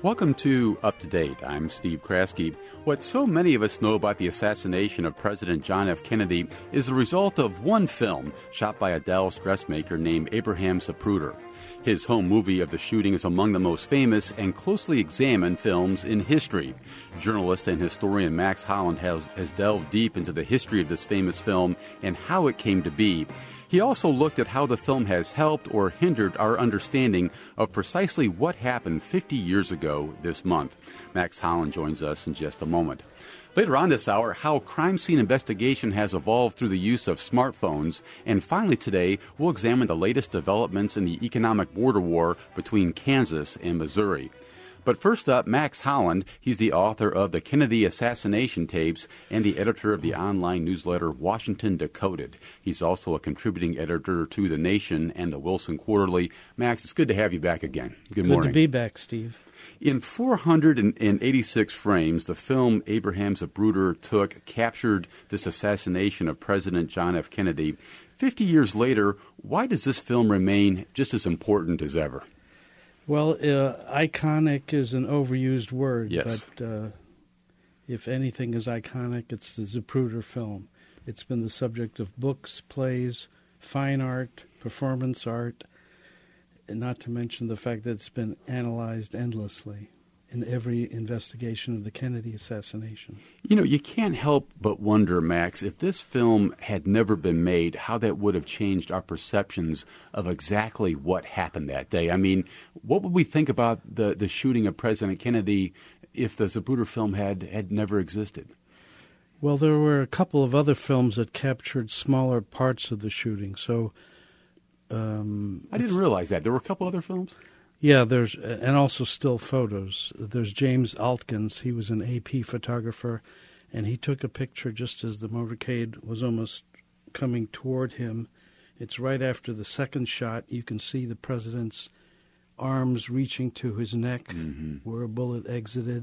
Welcome to Up to Date. I'm Steve Kraske. What so many of us know about the assassination of President John F. Kennedy is the result of one film shot by a Dallas dressmaker named Abraham Zapruder. His home movie of the shooting is among the most famous and closely examined films in history. Journalist and historian Max Holland has delved deep into the history of this famous film and how it came to be. He also looked at how the film has helped or hindered our understanding of precisely what happened 50 years ago this month. Max Holland joins us in just a moment. Later on this hour, how crime scene investigation has evolved through the use of smartphones. And finally today, we'll examine the latest developments in the economic border war between Kansas and Missouri. But first up, Max Holland. He's the author of The Kennedy Assassination Tapes and the editor of the online newsletter Washington Decoded. He's also a contributing editor to The Nation and the Wilson Quarterly. Max, it's good to have you back again. Good morning. Good to be back, Steve. In 486 frames, the film Abraham Zapruder took captured this assassination of President John F. Kennedy. 50 years later, why does this film remain just as important as ever? Well, iconic is an overused word, yes. But if anything is iconic, it's the Zapruder film. It's been the subject of books, plays, fine art, performance art, and not to mention the fact that it's been analyzed endlessly in every investigation of the Kennedy assassination. You know, you can't help but wonder, Max, if this film had never been made, how that would have changed our perceptions of exactly what happened that day. I mean, what would we think about the shooting of President Kennedy if the Zapruder film had never existed? Well, there were a couple of other films that captured smaller parts of the shooting, so... I didn't realize that. There were a couple other films? Yeah, and also still photos. There's James Altkins. He was an AP photographer, and he took a picture just as the motorcade was almost coming toward him. It's right after the second shot. You can see the president's arms reaching to his neck where a bullet exited.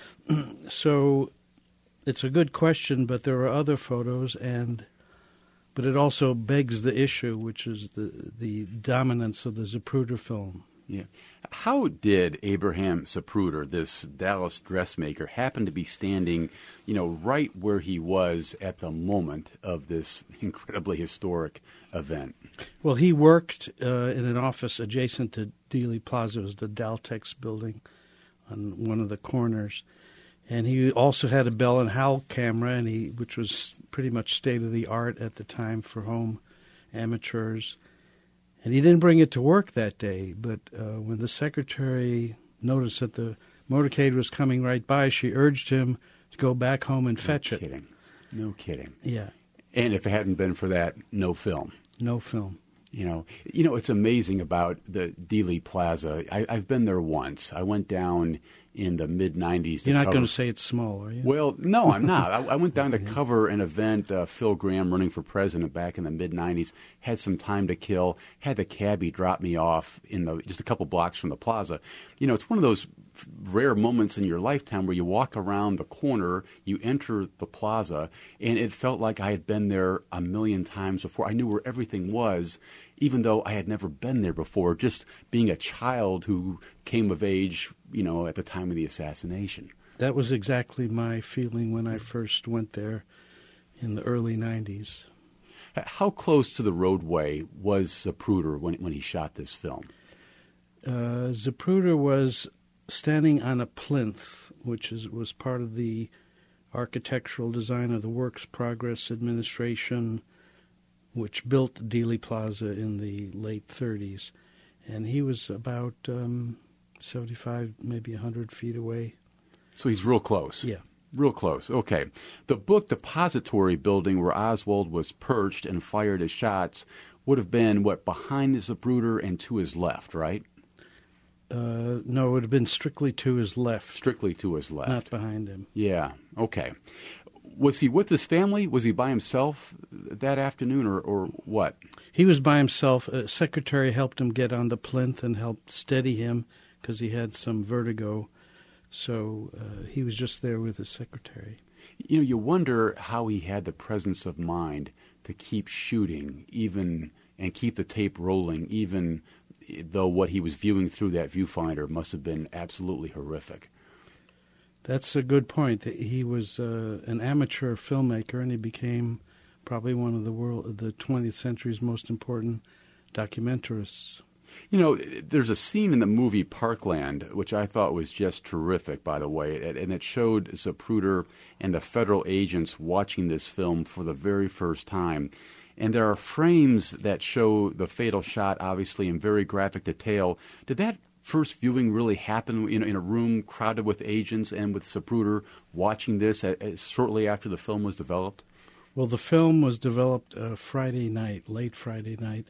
So it's a good question, but there are other photos, but it also begs the issue, which is the dominance of the Zapruder film. Yeah. How did Abraham Zapruder, this Dallas dressmaker, happen to be standing, right where he was at the moment of this incredibly historic event? Well, he worked in an office adjacent to Dealey Plaza. It was the Daltex building on one of the corners. And he also had a Bell and Howell camera, which was pretty much state-of-the-art at the time for home amateurs. And he didn't bring it to work that day, but when the secretary noticed that the motorcade was coming right by, she urged him to go back home and fetch it. No kidding. Yeah. And if it hadn't been for that, no film. No film. It's amazing about the Dealey Plaza. I've been there once. I went down in the mid-'90s. You're not going to say it's small, are you? Well, no, I'm not. I went down to cover an event, Phil Gramm running for president back in the mid-'90s, had some time to kill, had the cabbie drop me off just a couple blocks from the plaza. It's one of those rare moments in your lifetime where you walk around the corner, you enter the plaza, and it felt like I had been there a million times before. I knew where everything was, even though I had never been there before, just being a child who came of age, at the time of the assassination. That was exactly my feeling when I first went there in the early 90s. How close to the roadway was Zapruder when he shot this film? Zapruder was standing on a plinth, which was part of the architectural design of the Works Progress Administration, which built Dealey Plaza in the late 30s. And he was about 75, maybe 100 feet away. So he's real close. Yeah. Real close. Okay. The book Depository Building, where Oswald was perched and fired his shots, would have been, behind Zapruder and to his left, right? No, it would have been strictly to his left. Strictly to his left. Not behind him. Yeah. Okay. Was he with his family? Was he by himself that afternoon, or what? He was by himself. A secretary helped him get on the plinth and helped steady him because he had some vertigo. So he was just there with his secretary. You wonder how he had the presence of mind to keep shooting, and keep the tape rolling, even though what he was viewing through that viewfinder must have been absolutely horrific. That's a good point. He was an amateur filmmaker, and he became probably one of the 20th century's most important documentarists. You know, there's a scene in the movie Parkland, which I thought was just terrific, by the way, and it showed Zapruder and the federal agents watching this film for the very first time. And there are frames that show the fatal shot, obviously, in very graphic detail. Did that first viewing really happen in a room crowded with agents and with Zapruder watching this shortly after the film was developed? Well, the film was developed Friday night, late Friday night,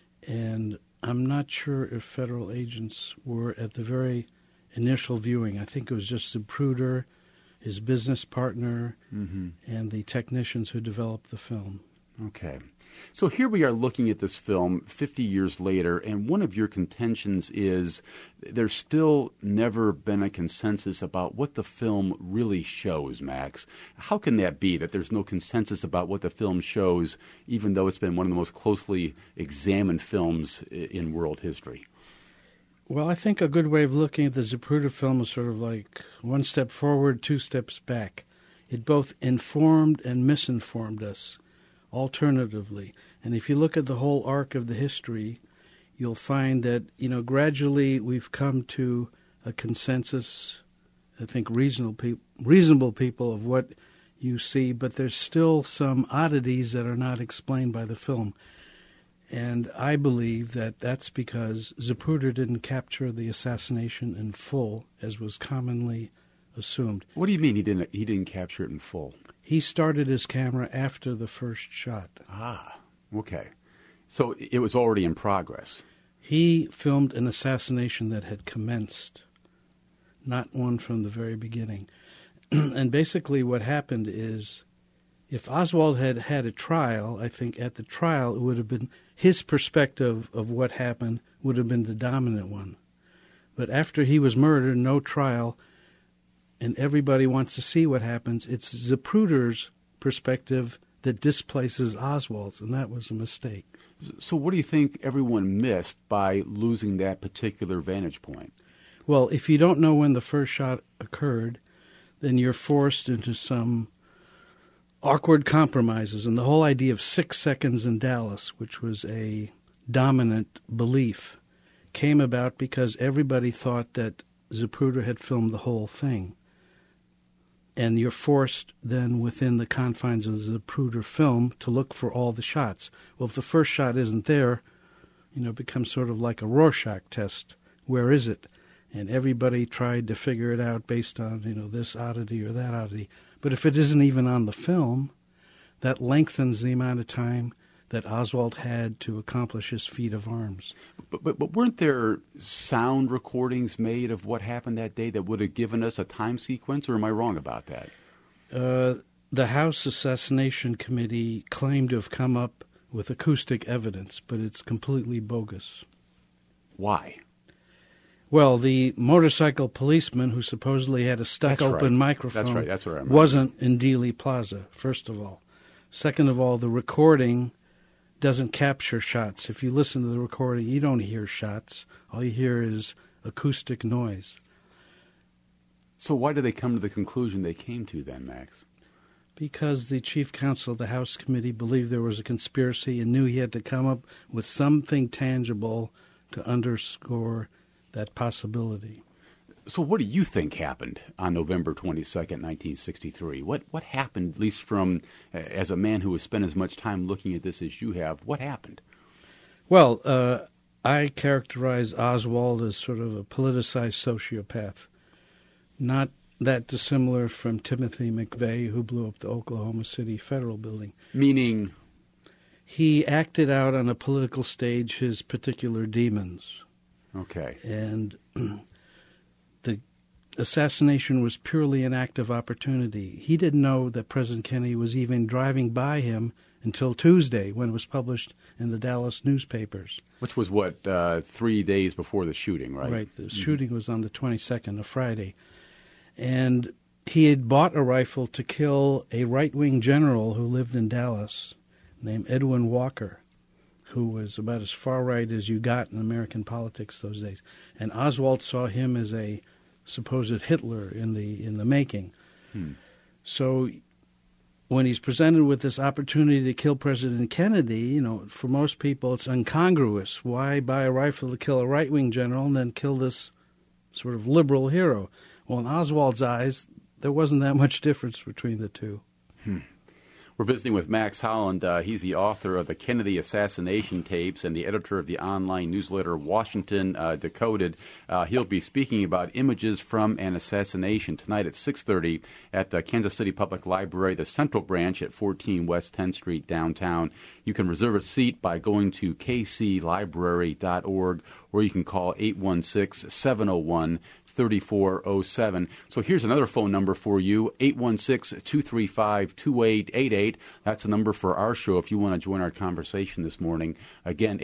and I'm not sure if federal agents were at the very initial viewing. I think it was just Zapruder, his business partner, and the technicians who developed the film. Okay. So here we are looking at this film 50 years later, and one of your contentions is there's still never been a consensus about what the film really shows, Max. How can that be, that there's no consensus about what the film shows, even though it's been one of the most closely examined films in world history? Well, I think a good way of looking at the Zapruder film is sort of like one step forward, two steps back. It both informed and misinformed us, alternatively. And if you look at the whole arc of the history, you'll find that, gradually we've come to a consensus, I think reasonable people of what you see, but there's still some oddities that are not explained by the film. And I believe that that's because Zapruder didn't capture the assassination in full, as was commonly assumed. What do you mean he didn't capture it in full? He started his camera after the first shot. Ah, okay. So it was already in progress. He filmed an assassination that had commenced, not one from the very beginning. And basically what happened is, if Oswald had had a trial, I think at the trial it would have been his perspective of what happened would have been the dominant one. But after he was murdered, no trial, and everybody wants to see what happens, it's Zapruder's perspective that displaces Oswald's, and that was a mistake. So what do you think everyone missed by losing that particular vantage point? Well, if you don't know when the first shot occurred, then you're forced into some awkward compromises. And the whole idea of 6 seconds in Dallas, which was a dominant belief, came about because everybody thought that Zapruder had filmed the whole thing. And you're forced then within the confines of the Zapruder film to look for all the shots. Well, if the first shot isn't there, it becomes sort of like a Rorschach test. Where is it? And everybody tried to figure it out based on, this oddity or that oddity. But if it isn't even on the film, that lengthens the amount of time that Oswald had to accomplish his feat of arms. But weren't there sound recordings made of what happened that day that would have given us a time sequence, or am I wrong about that? The House Assassination Committee claimed to have come up with acoustic evidence, but it's completely bogus. Why? Well, the motorcycle policeman who supposedly had a stuck-open microphone That's what I remember. Wasn't in Dealey Plaza, first of all. Second of all, the recording doesn't capture shots. If you listen to the recording, you don't hear shots. All you hear is acoustic noise. So why did they come to the conclusion they came to then, Max? Because the chief counsel of the House Committee believed there was a conspiracy and knew he had to come up with something tangible to underscore that possibility. So what do you think happened on November 22nd, 1963? What happened, at least from, as a man who has spent as much time looking at this as you have, what happened? Well, I characterize Oswald as sort of a politicized sociopath, not that dissimilar from Timothy McVeigh, who blew up the Oklahoma City Federal Building. Meaning? He acted out on a political stage his particular demons. Okay. And the assassination was purely an act of opportunity. He didn't know that President Kennedy was even driving by him until Tuesday, when it was published in the Dallas newspapers. Which was, 3 days before the shooting, right? Right. The shooting was on the 22nd, a Friday. And he had bought a rifle to kill a right-wing general who lived in Dallas named Edwin Walker. who was about as far right as you got in American politics those days. And Oswald saw him as a supposed Hitler in the making. So when he's presented with this opportunity to kill President Kennedy, for most people it's incongruous. Why buy a rifle to kill a right-wing general and then kill this sort of liberal hero? Well, in Oswald's eyes, there wasn't that much difference between the two. We're visiting with Max Holland. He's the author of the Kennedy Assassination Tapes and the editor of the online newsletter Washington Decoded. He'll be speaking about images from an assassination tonight at 6:30 at the Kansas City Public Library, the Central Branch at 14 West 10th Street downtown. You can reserve a seat by going to kclibrary.org, or you can call 816-701-3407. So here's another phone number for you, 816-235-2888. That's a number for our show if you want to join our conversation this morning. Again,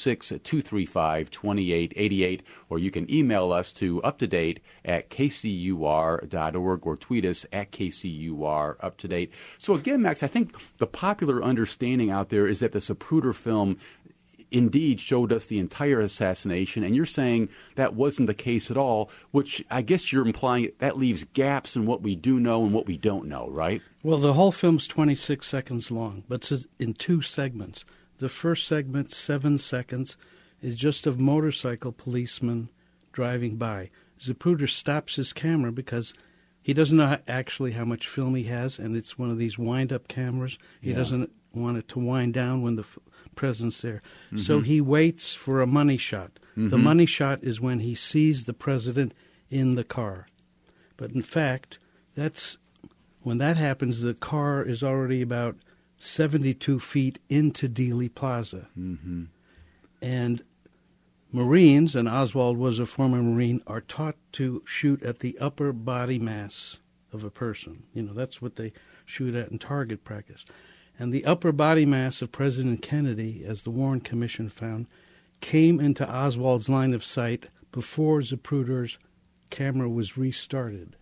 816-235-2888, or you can email us to uptodate@kcur.org or tweet us at KCUR_uptodate. So again, Max, I think the popular understanding out there is that the Zapruder film indeed showed us the entire assassination, and you're saying that wasn't the case at all, which I guess you're implying that leaves gaps in what we do know and what we don't know, right? Well, the whole film's 26 seconds long, but it's in two segments. The first segment, 7 seconds, is just of motorcycle policemen driving by. Zapruder stops his camera because he doesn't know actually how much film he has, and it's one of these wind-up cameras. He doesn't want it to wind down when the president's there. So he waits for a money shot. The money shot is when he sees the president in the car. But in fact, when that happens, the car is already about 72 feet into Dealey Plaza. And Marines, and Oswald was a former Marine, are taught to shoot at the upper body mass of a person. That's what they shoot at in target practice. And the upper body mass of President Kennedy, as the Warren Commission found, came into Oswald's line of sight before Zapruder's camera was restarted.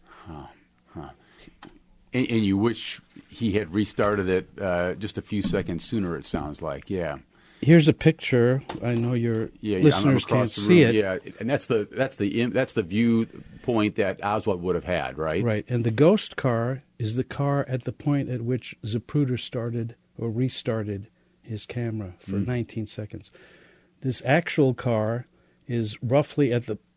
And you wish he had restarted it just a few seconds sooner, it sounds like, yeah. Here's a picture. I know your listeners can't see it. Yeah, and that's the viewpoint that Oswald would have had, right? Right, and the ghost car is the car at the point at which Zapruder started or restarted his camera for 19 seconds. This actual car is roughly at the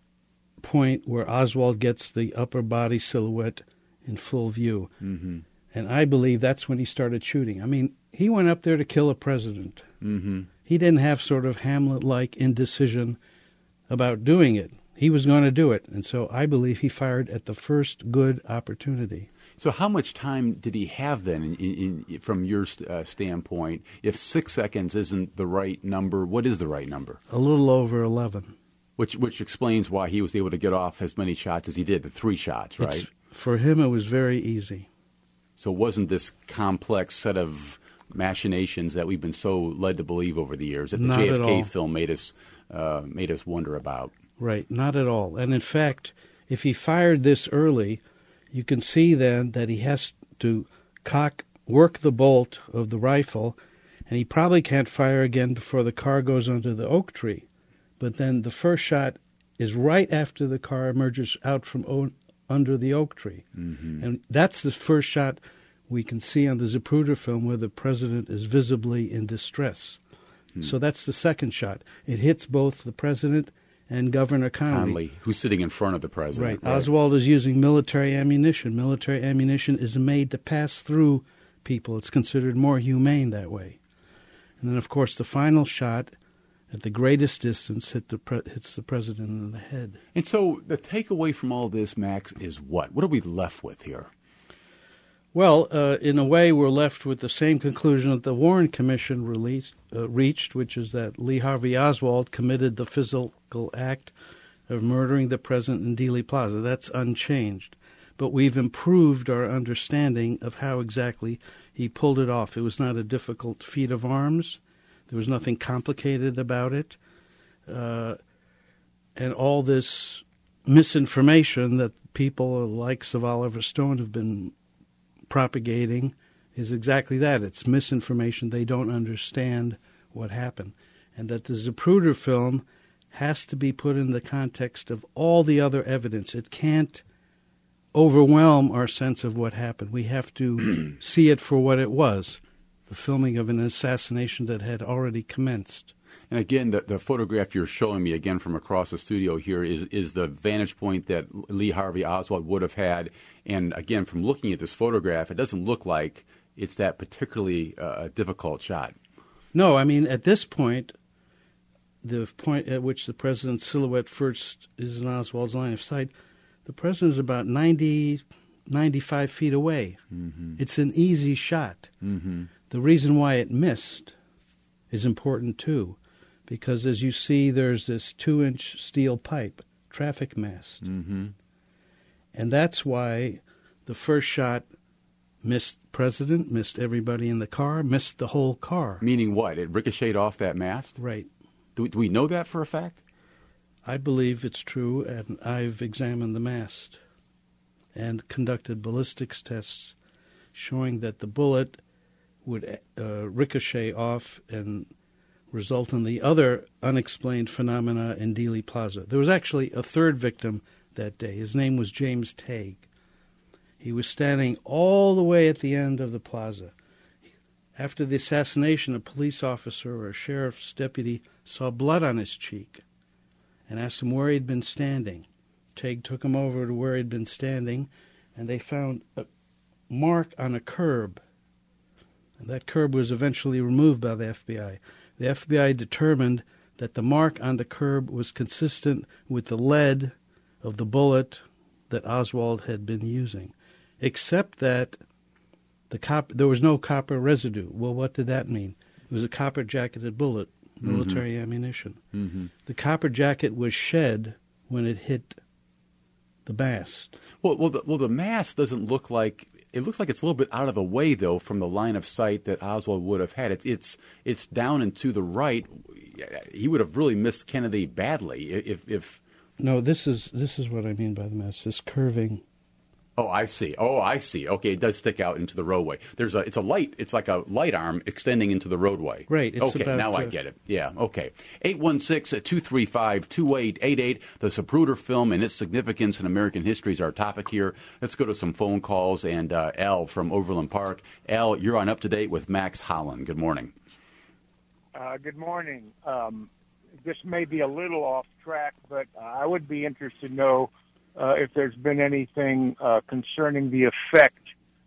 point where Oswald gets the upper body silhouette in full view. And I believe that's when he started shooting. I mean, he went up there to kill a president. He didn't have sort of Hamlet-like indecision about doing it. He was going to do it. And so I believe he fired at the first good opportunity. So how much time did he have then, from your standpoint? If 6 seconds isn't the right number, what is the right number? A little over 11. Which explains why he was able to get off as many shots as he did, the 3 shots, right? For him, it was very easy. So it wasn't this complex set of machinations that we've been so led to believe over the years that the JFK film made us wonder about. Right, not at all. And in fact, if he fired this early, you can see then that he has to work the bolt of the rifle, and he probably can't fire again before the car goes under the oak tree. But then the first shot is right after the car emerges out from under the oak tree. And that's the first shot we can see on the Zapruder film where the president is visibly in distress. So that's the second shot. It hits both the president and Governor Connolly, who's sitting in front of the president. Right. Oswald is using military ammunition. Military ammunition is made to pass through people. It's considered more humane that way. And then, of course, the final shot at the greatest distance hits the president in the head. And so the takeaway from all this, Max, is what? What are we left with here? Well, in a way, we're left with the same conclusion that the Warren Commission reached, which is that Lee Harvey Oswald committed the physical act of murdering the president in Dealey Plaza. That's unchanged. But we've improved our understanding of how exactly he pulled it off. It was not a difficult feat of arms. There was nothing complicated about it. And all this misinformation that people like Oliver Stone have been propagating is exactly that. It's misinformation. They don't understand what happened, and that the Zapruder film has to be put in the context of all the other evidence. It can't overwhelm our sense of what happened. We have to see it for what it was, the filming of an assassination that had already commenced. And again, the photograph you're showing me, again, from across the studio here, is the vantage point that Lee Harvey Oswald would have had. And again, from looking at this photograph, it doesn't look like it's that particularly difficult shot. No, I mean, at this point, the point at which the president's silhouette first is in Oswald's line of sight, the president's about 90, 95 feet away. Mm-hmm. It's an easy shot. Mm-hmm. The reason why it missed is important, too, because as you see, there's this 2-inch steel pipe, traffic mast. Mm-hmm. And that's why the first shot missed the president, missed everybody in the car, missed the whole car. Meaning what? It ricocheted off that mast? Right. Do we know that for a fact? I believe it's true, and I've examined the mast and conducted ballistics tests showing that the bullet would ricochet off and result in the other unexplained phenomena in Dealey Plaza. There was actually a third victim that day. His name was James Tague. He was standing all the way at the end of the plaza. After the assassination, a police officer or a sheriff's deputy saw blood on his cheek and asked him where he'd been standing. Tague took him over to where he'd been standing, and they found a mark on a curb. And that curb was eventually removed by the FBI. The FBI determined that the mark on the curb was consistent with the lead of the bullet that Oswald had been using, except that there was no copper residue. Well, what did that mean? It was a copper-jacketed bullet, military mm-hmm. ammunition. Mm-hmm. The copper jacket was shed when it hit the mast. Well, the mast doesn't look like. It looks like it's a little bit out of the way, though, from the line of sight that Oswald would have had. It's down and to the right. He would have really missed Kennedy badly if. No, this is what I mean by the mast. This curving. Oh, I see. Okay, it does stick out into the roadway. It's a light. It's like a light arm extending into the roadway. Right. Okay, now I get it. Yeah. Okay. 816-235-2888. The Zapruder film and its significance in American history is our topic here. Let's go to some phone calls. And Al from Overland Park. Al, you're on Up to Date with Max Holland. Good morning. Good morning. This may be a little off track, but I would be interested to know if there's been anything concerning the effect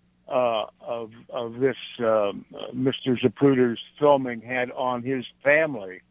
of this Mr. Zapruder's filming had on his family.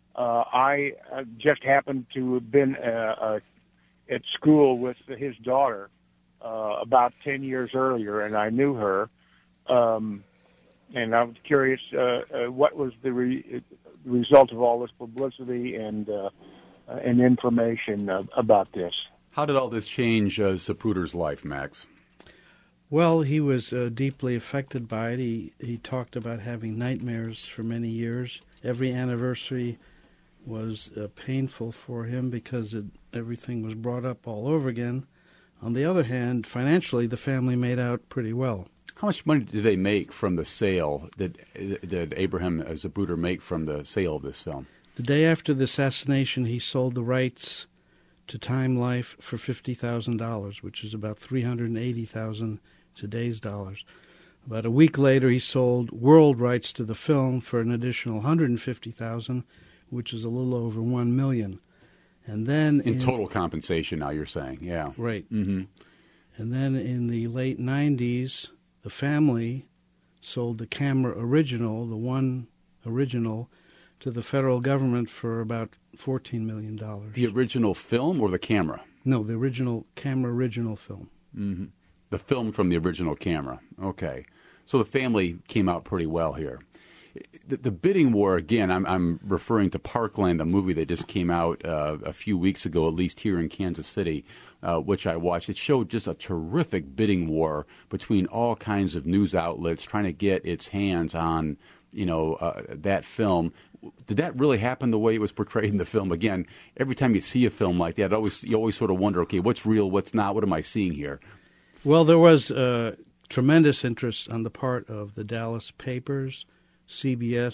I just happened to have been at school with his daughter about 10 years earlier, and I knew her. And I was curious what was the result of all this publicity and information about this. How did all this change Zapruder's life, Max? Well, he was deeply affected by it. He talked about having nightmares for many years. Every anniversary was painful for him because everything was brought up all over again. On the other hand, financially, the family made out pretty well. How much money did they make from the sale? Did Abraham Zapruder make from the sale of this film? The day after the assassination, he sold the rights to Time Life for $50,000, which is about $380,000 today's dollars. About a week later, he sold world rights to the film for an additional $150,000, which is a little over $1 million. And then in total compensation, now you're saying, yeah, right. Mm-hmm. And then in the late '90s, the family sold the camera original, the one original, to the federal government for about $14 million. The original film or the camera? No, the original film. Mm-hmm. The film from the original camera. Okay. So the family came out pretty well here. The bidding war, again, I'm referring to Parkland, the movie that just came out a few weeks ago, at least here in Kansas City, which I watched. It showed just a terrific bidding war between all kinds of news outlets trying to get its hands on, that film. Did that really happen the way it was portrayed in the film? Again, every time you see a film like that, you always sort of wonder, okay, what's real, what's not, what am I seeing here? Well, there was tremendous interest on the part of the Dallas papers, CBS,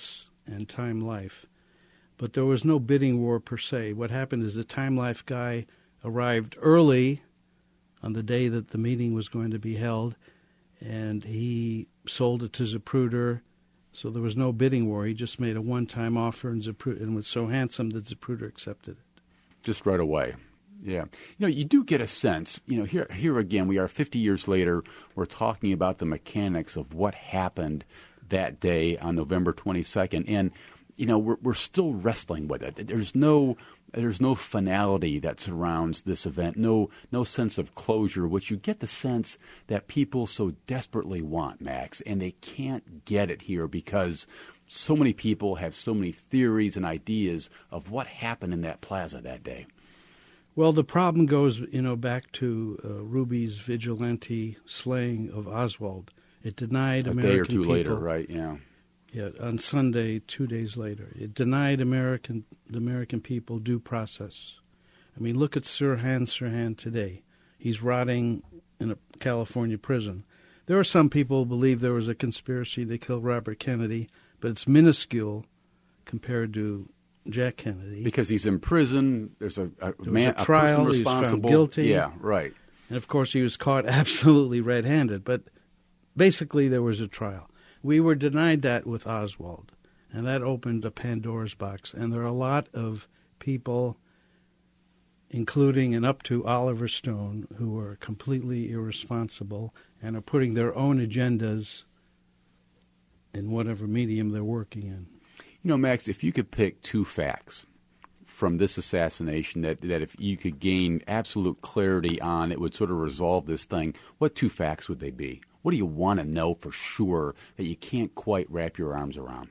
and Time Life. But there was no bidding war per se. What happened is the Time Life guy arrived early on the day that the meeting was going to be held, and he sold it to Zapruder. So there was no bidding war. He just made a one-time offer, and was so handsome that Zapruder accepted it. Just right away. Yeah. You do get a sense, here again, we are 50 years later, we're talking about the mechanics of what happened that day on November 22nd. And, we're still wrestling with it. There's no finality that surrounds this event, no sense of closure, which you get the sense that people so desperately want, Max, and they can't get it here because so many people have so many theories and ideas of what happened in that plaza that day. Well, the problem goes, back to Ruby's vigilante slaying of Oswald. It denied American people. A day or two later, right? Yeah. Yeah, on Sunday, 2 days later. It denied the American people due process. I mean, look at Sirhan Sirhan today. He's rotting in a California prison. There are some people who believe there was a conspiracy to kill Robert Kennedy, but it's minuscule compared to Jack Kennedy. Because he's in prison, there's a trial, person he was found guilty. Yeah, right. And, of course, he was caught absolutely red-handed. But basically there was a trial. We were denied that with Oswald, and that opened a Pandora's box. And there are a lot of people, including and up to Oliver Stone, who are completely irresponsible and are putting their own agendas in whatever medium they're working in. Max, if you could pick two facts from this assassination that if you could gain absolute clarity on, it would sort of resolve this thing, what two facts would they be? What do you want to know for sure that you can't quite wrap your arms around?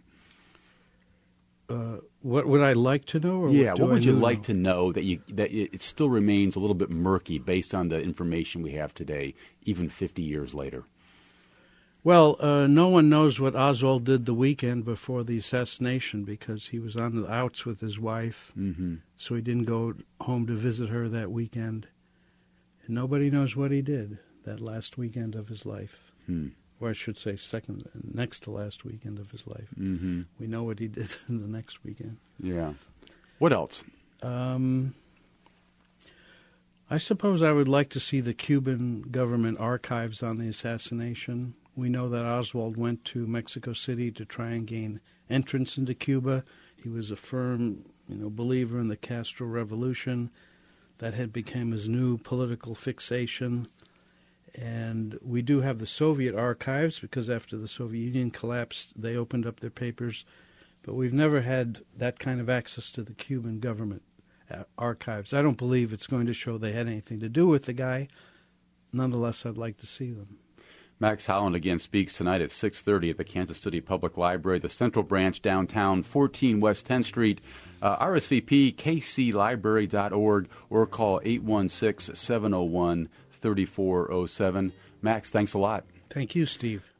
What would I like to know? Or what would you like to know that it still remains a little bit murky based on the information we have today, even 50 years later? Well, no one knows what Oswald did the weekend before the assassination because he was on the outs with his wife, so he didn't go home to visit her that weekend. And nobody knows what he did that last weekend of his life. Or I should say next to last weekend of his life. We know what he did in the next weekend. Yeah. What else? I suppose I would like to see the Cuban government archives on the assassination. We know that Oswald went to Mexico City to try and gain entrance into Cuba. He was a firm, believer in the Castro Revolution. That had become his new political fixation. And we do have the Soviet archives because after the Soviet Union collapsed, they opened up their papers. But we've never had that kind of access to the Cuban government archives. I don't believe it's going to show they had anything to do with the guy. Nonetheless, I'd like to see them. Max Holland again speaks tonight at 6:30 at the Kansas City Public Library, the Central Branch downtown, 14 West 10th Street. RSVP, kclibrary.org, or call 816-701-3407. Max, thanks a lot. Thank you, Steve.